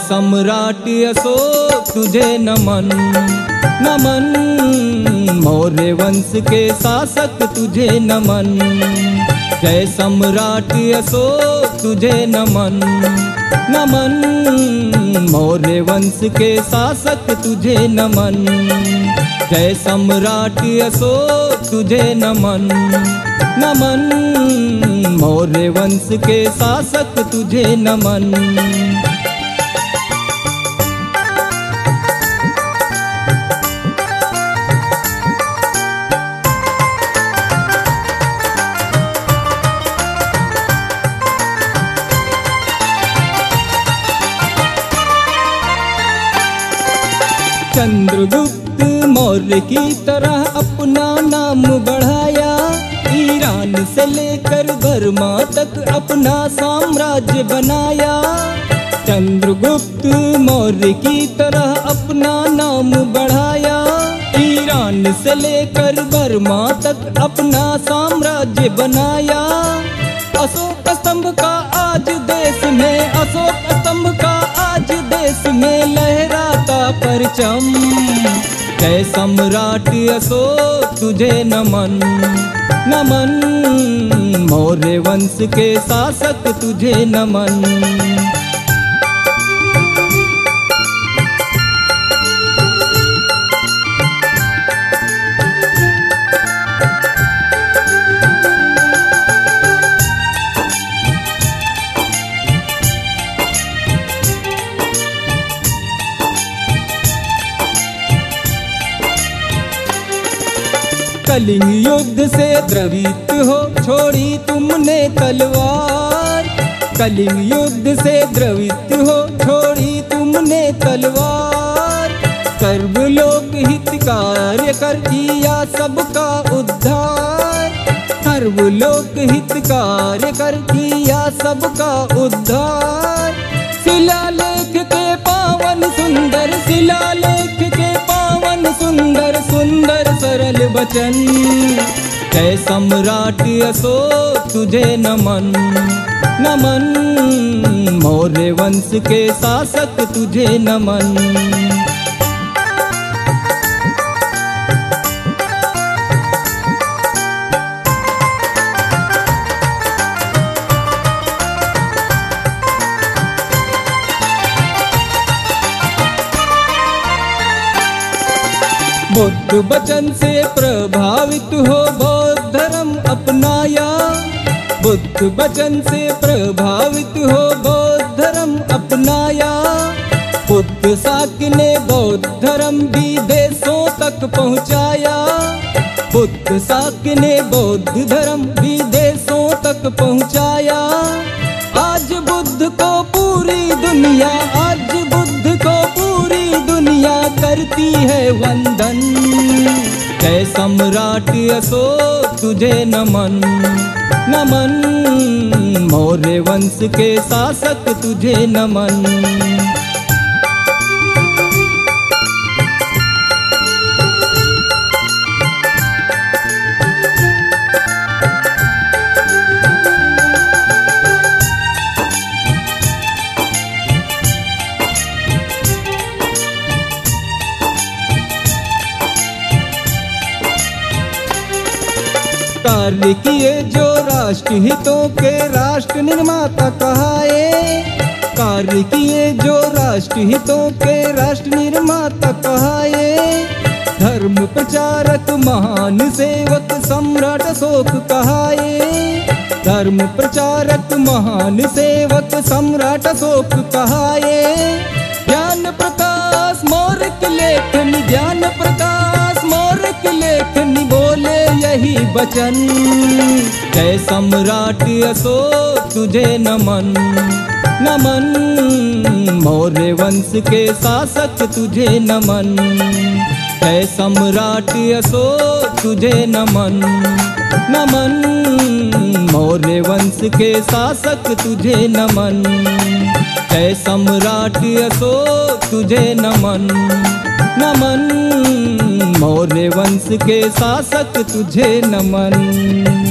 सम्राट अशोक तुझे नमन नमन, मौर्य वंश के शासक तुझे नमन। जय सम्राट अशोक तुझे नमन नमन, मौर्य वंश के शासक तुझे नमन। जय सम्राट अशोक तुझे नमन नमन, मौर्य वंश के शासक तुझे नमन। चंद्रगुप्त मौर्य की तरह अपना नाम बढ़ाया, ईरान से लेकर बर्मा तक अपना साम्राज्य बनाया। चंद्रगुप्त मौर्य की तरह अपना नाम बढ़ाया, ईरान से लेकर बर्मा तक अपना साम्राज्य बनाया। अशोक स्तंभ का आज देश में, अशोक स्तंभ का आज देश में लहराता परचम। जय सम्राट अशोक तुझे नमन नमन, मौर्य वंश के शासक तुझे नमन। कलिंग युद्ध से द्रवित हो छोड़ी तुमने तलवार, कलिंग युद्ध से द्रवित हो छोड़ी तुमने तलवार। सर्वलोक हित कार्य कर किया सबका उद्धार, सर्वलोक हित कार्य कर किया सबका उद्धार। शिलालेख के पावन सुंदर, शिलालेख के पावन सुंदर सुंदर सरल वचन। जय सम्राट अशोक तुझे नमन नमन, मौर्य वंश के शासक तुझे नमन। बुद्ध वचन से प्रभावित हो बौद्ध धर्म अपनाया, बुद्ध वचन से प्रभावित हो बौद्ध धर्म अपनाया। बुद्ध शाक्य ने बौद्ध धर्म विदेशों तक पहुँचाया, बुद्ध शाक्य ने बौद्ध धर्म विदेशों तक पहुँचाया। आज बुद्ध को पूरी दुनिया, आज बुद्ध को पूरी दुनिया करती है वंदन। जय सम्राट अशोक तुझे नमन नमन, मौर्य वंश के शासक तुझे नमन। कार्य किए जो राष्ट्र हितों के राष्ट्र निर्माता कहाए, कार्य किए जो राष्ट्र हितों के राष्ट्र निर्माता कहाए। धर्म प्रचारक महान सेवक सम्राट अशोक कहाए, धर्म प्रचारक महान सेवक सम्राट अशोक कहाए। ज्ञान प्रकाश मौर्य की लेखनी, ज्ञान प्रकाश मौर्य की लेखनी बोले यही वचन। जय सम्राट अशोक तुझे नमन नमन, मौर्य वंश के शासक तुझे नमन। जय सम्राट अशोक तुझे नमन नमन, मौर्य वंश के शासक तुझे नमन। जय सम्राट अशोक तुझे नमन नमन, मौर्य वंश के शासक तुझे नमन।